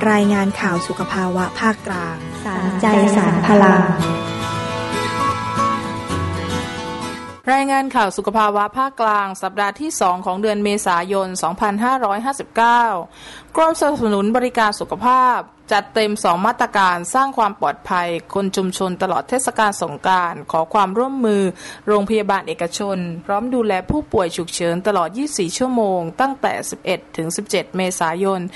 รายงานข่าวสุขภาวะภาคกลางสารใจสารพลังรายงานข่าวสุขภาวะภาคกลางสัปดาห์ที่2ของเดือนเมษายน 2559 กรมสนับสนุนบริการสุขภาพจัดเต็ม2มาตรการสร้างความปลอดภัยคนชุมชนตลอดเทศกาลสงกรานต์ขอความร่วมมือโรงพยาบาลเอกชนพร้อมดูแลผู้ป่วยฉุกเฉินตลอด24ชั่วโมงตั้งแต่11ถึง17เมษายน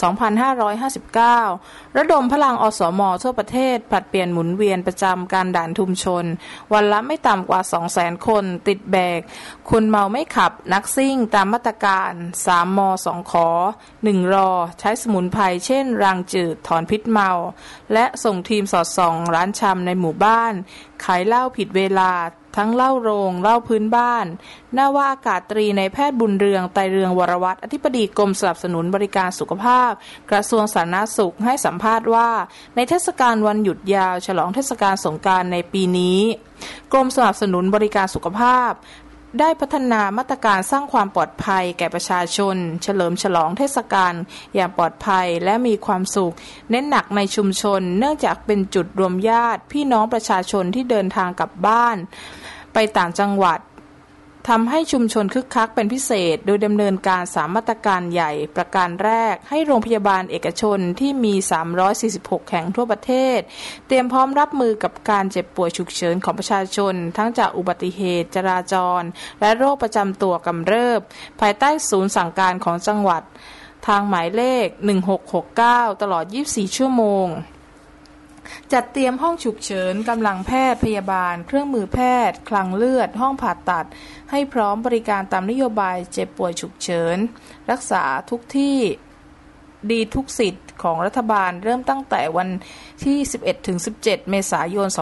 2559 ระดมพลังอสม.ทั่วประเทศผลัดเปลี่ยนหมุนเวียนประจำการด่านชุมชนวันละไม่ต่ำกว่า 200,000 คนติดแบกคนเมาไม่ขับนักซิ่งตามมาตรการ3ม2ข1รใช้สมุนไพรเช่นรางจืดถอนพิษเมาและส่งทีมสอดส่องร้านชำในหมู่บ้านขายเหล้าผิดเวลาทั้งเหล้าโรงเหล้าพื้นบ้านนาวาอากาศตรีในแพทย์บุญเรืองไตรเรืองวรวัฒน์อธิบดีกรมสนับสนุนบริการสุขภาพกระทรวงสาธารณสุขให้สัมภาษณ์ว่าในเทศกาลวันหยุดยาวฉลองเทศกาลสงกรานต์ในปีนี้กรมสนับสนุนบริการสุขภาพได้พัฒนามาตรการสร้างความปลอดภัยแก่ประชาชนเฉลิมฉลองเทศกาลอย่างปลอดภัยและมีความสุขเน้นหนักในชุมชนเนื่องจากเป็นจุดรวมญาติพี่น้องประชาชนที่เดินทางกลับบ้านไปต่างจังหวัดทำให้ชุมชนคึกคักเป็นพิเศษโดยดำเนินการ3มาตรการใหญ่ประการแรกให้โรงพยาบาลเอกชนที่มี346แห่งทั่วประเทศเตรียมพร้อมรับมือกับการเจ็บป่วยฉุกเฉินของประชาชนทั้งจากอุบัติเหตุจราจรและโรคประจำตัวกำเริบภายใต้ศูนย์สั่งการของจังหวัดทางหมายเลข1669ตลอด24ชั่วโมงจัดเตรียมห้องฉุกเฉินกำลังแพทย์พยาบาลเครื่องมือแพทย์คลังเลือดห้องผ่าตัดให้พร้อมบริการตามนโยบายเจ็บป่วยฉุกเฉินรักษาทุกที่ดีทุกสิทธิ์ของรัฐบาลเริ่มตั้งแต่วันที่11ถึง17เมษายน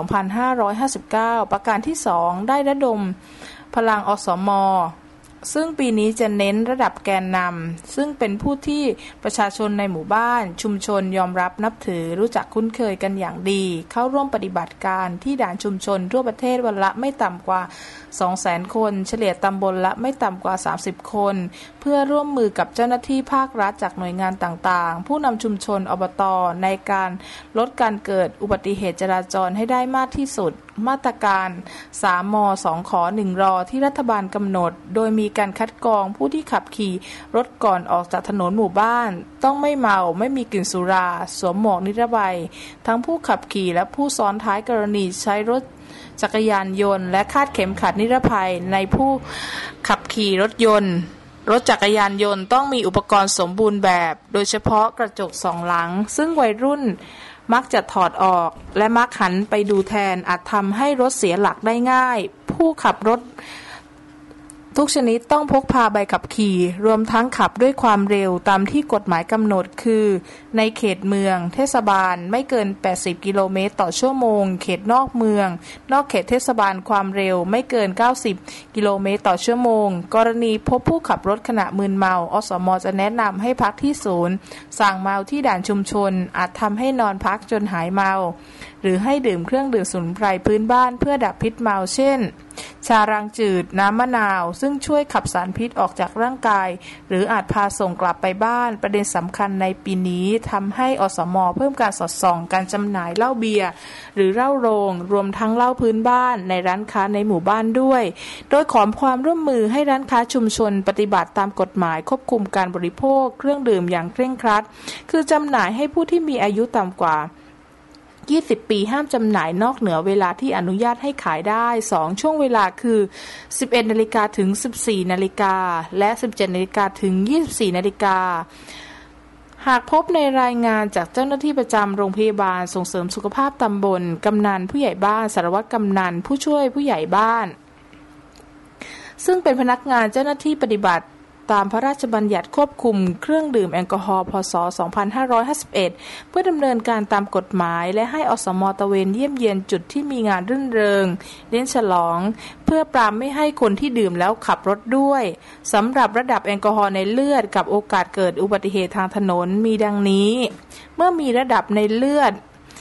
2559 ประการที่2ได้ระดมพลังอสม.ซึ่งปีนี้จะเน้นระดับแกนนำซึ่งเป็นผู้ที่ประชาชนในหมู่บ้านชุมชนยอมรับนับถือรู้จักคุ้นเคยกันอย่างดีเข้าร่วมปฏิบัติการที่ด่านชุมชนทั่วประเทศวันละไม่ต่ำกว่า 200,000 คนเฉลี่ยตำบลละไม่ต่ำกว่า30คนเพื่อร่วมมือกับเจ้าหน้าที่ภาครัฐจากหน่วยงานต่างๆผู้นำชุมชนอบต.ในการลดการเกิดอุบัติเหตุจราจรให้ได้มากที่สุดมาตรการ3ม2ข1รที่รัฐบาลกำหนดโดยมีการคัดกรองผู้ที่ขับขี่รถก่อนออกจากถนนหมู่บ้านต้องไม่เมาไม่มีกลิ่นสุราสวมหมวกนิรภัยทั้งผู้ขับขี่และผู้ซ้อนท้ายกรณีใช้รถจักรยานยนต์และคาดเข็มขัดนิรภัยในผู้ขับขี่รถยนต์รถจักรยานยนต์ต้องมีอุปกรณ์สมบูรณ์แบบโดยเฉพาะกระจกสองหลังซึ่งวัยรุ่นมักจะถอดออกและมักหันไปดูแทนอาจทำให้รถเสียหลักได้ง่ายผู้ขับรถทุกชนิดต้องพกพาใบขับขี่รวมทั้งขับด้วยความเร็วตามที่กฎหมายกำหนดคือในเขตเมืองเทศบาลไม่เกิน80กิโลเมตรต่อชั่วโมงเขตนอกเมืองนอกเขตเทศบาลความเร็วไม่เกิน90กิโลเมตรต่อชั่วโมงกรณีพบผู้ขับรถขณะมึนเมาอสม.จะแนะนำให้พักที่ศูนย์สั่งเมาที่ด่านชุมชนอาจทำให้นอนพักจนหายเมาหรือให้ดื่มเครื่องดื่มสมุนไพรพื้นบ้านเพื่อดับพิษเมาเช่นชารางจืดน้ำมะนาวซึ่งช่วยขับสารพิษออกจากร่างกายหรืออาจพาส่งกลับไปบ้านประเด็นสำคัญในปีนี้ทำให้อสม.เพิ่มการสอดส่องการจำหน่ายเหล้าเบียร์หรือเหล้าโรงรวมทั้งเหล้าพื้นบ้านในร้านค้าในหมู่บ้านด้วยโดยขอความร่วมมือให้ร้านค้าชุมชนปฏิบัติตามกฎหมายควบคุมการบริโภคเครื่องดื่มอย่างเคร่งครัดคือจำหน่ายให้ผู้ที่มีอายุต่ำกว่า20 ปีห้ามจำหน่ายนอกเหนือเวลาที่อนุญาตให้ขายได้2ช่วงเวลาคือ 11 นาฬิกาถึง 14 นาฬิกาและ 17 นาฬิกาถึง 24 นาฬิกาหากพบในรายงานจากเจ้าหน้าที่ประจำโรงพยาบาลส่งเสริมสุขภาพตำบลกำนันผู้ใหญ่บ้านสารวัตรกำนันผู้ช่วยผู้ใหญ่บ้านซึ่งเป็นพนักงานเจ้าหน้าที่ปฏิบัติตามพระราชบัญญัติควบคุมเครื่องดื่มแอลกอฮอล์พ.ศ. 2551เพื่อดำเนินการตามกฎหมายและให้อสม.ตระเวนเยี่ยมเยียนจุดที่มีงานรื่นเริงเลี้ยงฉลองเพื่อปรามไม่ให้คนที่ดื่มแล้วขับรถด้วยสำหรับระดับแอลกอฮอล์ในเลือดกับโอกาสเกิดอุบัติเหตุทางถนนมีดังนี้เมื่อมีระดับในเลือด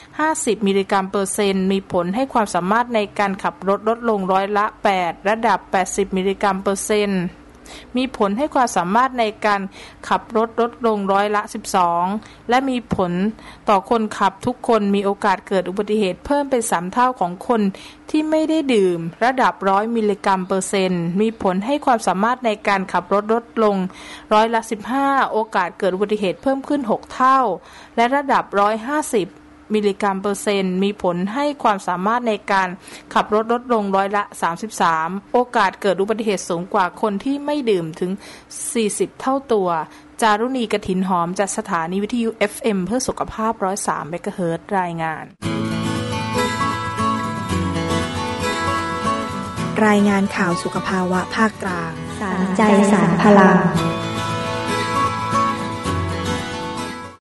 50 มิลลิกรัมเปอร์เซ็นต์มีผลให้ความสามารถในการขับรถลดลงร้อยละ8ระดับ80 มิลลิกรัมเปอร์เซ็นต์มีผลให้ความสามารถในการขับรถลดลงร้อยละ 12 และมีผลต่อคนขับทุกคนมีโอกาสเกิดอุบัติเหตุเพิ่มเป็น3 เท่าของคนที่ไม่ได้ดื่มระดับ100 มิลลิกรัมเปอร์เซ็นต์มีผลให้ความสามารถในการขับรถลดลงร้อยละ 15 โอกาสเกิดอุบัติเหตุเพิ่มขึ้น6 เท่าและระดับ150 มิลลิกรัมเปอร์เซ็นต์มีผลให้ความสามารถในการขับรถลดลงร้อยละ 33 โอกาสเกิดอุบัติเหตุสูงกว่าคนที่ไม่ดื่มถึง40 เท่าตัวจารุณีกฐินหอมจากสถานีวิทยุ FM เพื่อสุขภาพ103 เมกะเฮิรตซ์รายงานรายงานข่าวสุขภาวะภาคกลางสารใจสารพลัง